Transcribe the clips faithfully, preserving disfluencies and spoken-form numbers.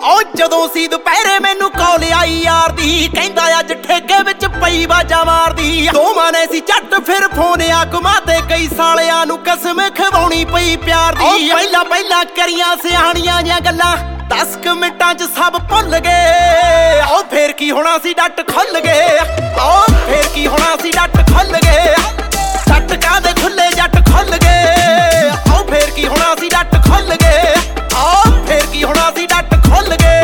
ਉਹ ਜਦੋਂ ਸੀ ਦੁਪਹਿਰੇ ਮੈਨੂੰ ਕਾਲ ਆਈ ਯਾਰ ਦੀ, ਕਹਿੰਦਾ ਅੱਜ ਠੇਕੇ ਵਿੱਚ ਪਈ ਬਾਜਾ ਮਾਰਦੀ। ਦੋਵਾਂ ਨੇ ਸੀ ਝੱਟ ਫਿਰ ਫੋਨ ਆ ਘੁਮਾ ਤੇ ਕਈ ਸਾਲਿਆਂ ਨੂੰ ਕਸਮ ਖਵਾਉਣੀ ਪਈ ਪਿਆਰ ਦੀ। ਪਹਿਲਾਂ ਪਹਿਲਾਂ ਕਰੀਆਂ ਸਿਆਣੀਆਂ ਜਾਂ ਗੱਲਾਂ ਦਸ ਕੁ ਮਿੰਟਾਂ 'ਚ ਸਭ ਭੁੱਲ ਗਏ। ਉਹ ਫੇਰ ਕੀ ਹੋਣਾ ਸੀ ਡੱਟ ਖੁੱਲ ਗਏ। ਉਹ ਫੇਰ ਕੀ ਹੋਣਾ ਸੀ ਡੱਟ ਖੁੱਲ ਗਏ। ਜੱਟ ਕਾਹਦੇ ਖੁੱਲੇ ਜੱਟ ਖੁੱਲ ਗਏ। ਉਹ ਫੇਰ ਕੀ ਹੋਣਾ ਸੀ ਡੱਟ ਖੁੱਲ ਗਏ। ਉਹ ਫੇਰ ਕੀ ਹੋਣਾ ਸੀ ਡੱਟ ਖੁੱਲ ਗਏ।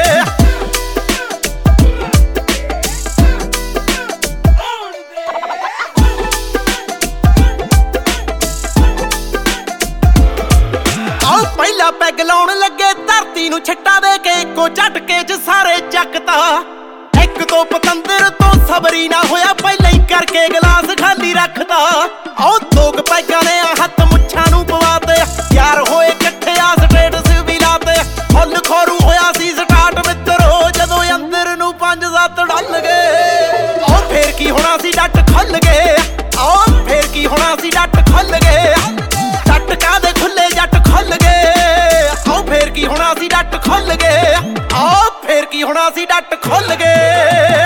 ਆਹ ਪਹਿਲਾਂ ਪੈਗ ਲਾਉਣ ਲੱਗੇ ਧਰਤੀ ਨੂੰ ਛਿੱਟਾ ਦੇ ਕੇ ਇੱਕੋ ਝਟਕੇ 'ਚ ਸਾਰੇ ਚੱਕਤਾ। ਇੱਕ ਦੋ ਪਤੰਦਰ ਤੋਂ ਸਬਰੀ ਨਾ ਹੋਇਆ ਪਹਿਲਾਂ ਹੀ ਕਰਕੇ ਗਲਾਸ ਖਾਲੀ ਰੱਖਦਾ। ਉਹ ਦੋ ਕੁ ਪੈਗਾਂ ਨੇ ਹੱਥ ਮੁੱਛਾਂ ਨੂੰ ਪਵਾਤੇ, ਯਾਰ ਹੋਏ ਇਕੱਠੇ ਆ ਸਟੇਟਸ ਵੀ ਲਾਤੇ। ਫੁੱਲ ਖੋਰੂ ਹੋਇਆ ਸੀ ਸਟਾਰਟ ਮਿੱਤਰੋ ਜਦੋਂ ਅੰਦਰ ਨੂੰ ਪੰਜ ਸੱਤ ਡੱਲ ਗਏ। ਉਹ ਫੇਰ ਕੀ ਹੋਣਾ ਸੀ ਡੱਟ ਖੁੱਲ ਗਏ। ਉਹ ਫੇਰ ਕੀ ਹੋਣਾ ਸੀ ਡੱਟ ਖੁੱਲ ਗਏ। ਜੱਟ ਕਾਹਦੇ ਖੁੱਲੇ ਜੱਟ ਖੁੱਲ ਗਏ। ਉਹ ਫੇਰ ਕੀ ਹੋਣਾ ਸੀ ਡੱਟ ਖੁੱਲ ਗਏ। ਉਹ ਫੇਰ ਕੀ ਹੋਣਾ ਸੀ ਡੱਟ ਖੁੱਲ ਗਏ।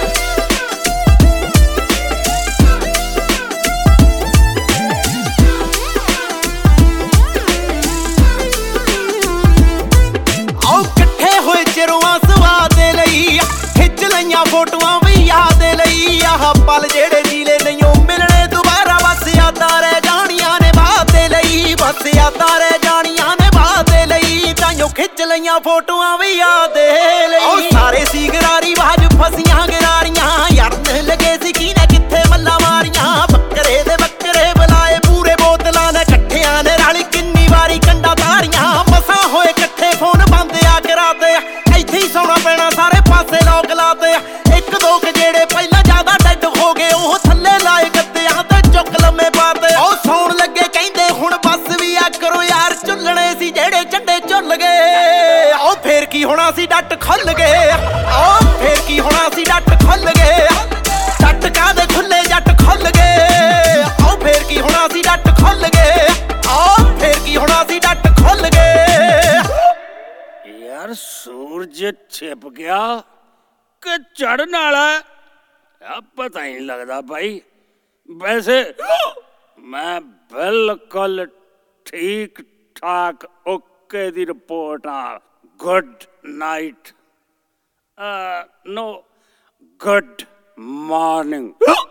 ਉਹ ਇਕੱਠੇ ਹੋਏ ਚਿਰਵਾਂ ਸਵਾਦ ਦੇ ਲਈ ਖਿੱਚ ਲਈਆਂ ਫੋਟੋਆਂ ਵੀ ਯਾਦ ਦੇ ਲਈ। ਆਹ ਪਲ ਜਿਹੜੇ ਜੀਲੇ ਨਹੀਂ ਉਹ ਮਿਲਣੇ ਦੁਬਾਰਾ, ਬਸ ਯਾਦਾਂ ਰਹਿ ਜਾਣੀਆਂ ਨੇ ਬਾਤ ਦੇ ਲਈ। ਬਸ ਯਾਦਾਂ ਰਹਿ ਜਾਣੀਆਂ ਨੇ ਬਾਤ ਦੇ ਲਈ। ਤਾਈਓ ਖਿੱਚ ਲਈਆਂ ਫੋਟੋਆਂ ਵੀ ਯਾਦ ਦੇ ਲਈ। ਉਹ ਸਾਰੇ ਸੀ ਗਰਾਰੀ ਬਾਜ ਫਸੀਆਂ ਗਰਾਰੀਆਂ, ਯਾਰਨ ਲੱਗੇ ਸੀ ਕੀ ਨੇ ਕਿੱਥੇ ਮੱਲਾ ਮਾਰੀਆਂ। ਬੱਕਰੇ ਦੇ ਬੱਕਰੇ ਬੁਲਾਏ ਪੂਰੇ ਬੋਤਲਾਂ ਨੇ, ਇਕੱਠਿਆਂ ਨੇ ਰਲ ਕਿੰਨੀ ਵਾਰੀ ਕੰਡਾ ਤਾਰੀਆਂ। ਮਸਾਂ ਹੋਏ ਇਕੱਠੇ ਫੋਨ ਬੰਦ ਆ ਕਰਾਤੇ, ਇੱਥੇ ਹੀ ਸੌਣਾ ਪੈਣਾ ਸਾਰੇ ਪਾਸੇ ਲੋਕ ਲਾਤੇ। ਇੱਕ ਦੋ ਕੁ ਜਿਹੜੇ ਪਹਿਲਾਂ ਜ਼ਿਆਦਾ ਡੈਡ ਹੋ ਗਏ ਉਹ ਥੱਲੇ ਲਾਏ ਗੱਦਿਆਂ ਤੇ ਚੁੱਕ ਲੰਮੇ ਪਾਤੇ। ਉਹ ਸੌਣ ਲੱਗੇ ਕਹਿੰਦੇ ਹੁਣ ਬਸ ਵੀ ਆ ਕਰੋ ਯਾਰ, ਝੁੱਲਣੇ ਸੀ ਜਿਹੜੇ ਝੰਡੇ ਝੁੱਲ ਗਏ। ਉਹ ਫੇਰ ਕੀ ਹੋਣਾ ਸੀ ਡੱਟ ਖੁੱਲ ਗਏ। ਉਹ ਫੇਰ ਕੀ ਹੋਣਾ ਸੀ ਡੱਟ ਖੁੱਲ ਗਏ। ਜੱਟ ਕਾਹਦੇ ਖੁੱਲੇ ਜੱਟ ਖੁੱਲ ਗਏ। ਉਹ ਫੇਰ ਕੀ ਹੋਣਾ ਸੀ ਡੱਟ ਖੁੱਲ ਗਏ। ਉਹ ਫੇਰ ਕੀ ਹੋਣਾ ਸੀ ਡੱਟ ਖੁੱਲ ਗਏ। ਯਾਰ ਸੂਰਜ ਛਿਪ ਗਿਆ ਕਿ ਚੜ੍ਹਨ ਵਾਲਾ ਆ ਪਤਾ ਹੀ ਨਹੀਂ ਲੱਗਦਾ ਭਾਈ। ਵੈਸੇ ਮੈਂ ਬਿਲਕੁਲ ਠੀਕ ਠਾਕ ਓਕੇ ਦੀ ਰਿਪੋਰਟ ਆ। Good night, no good morning.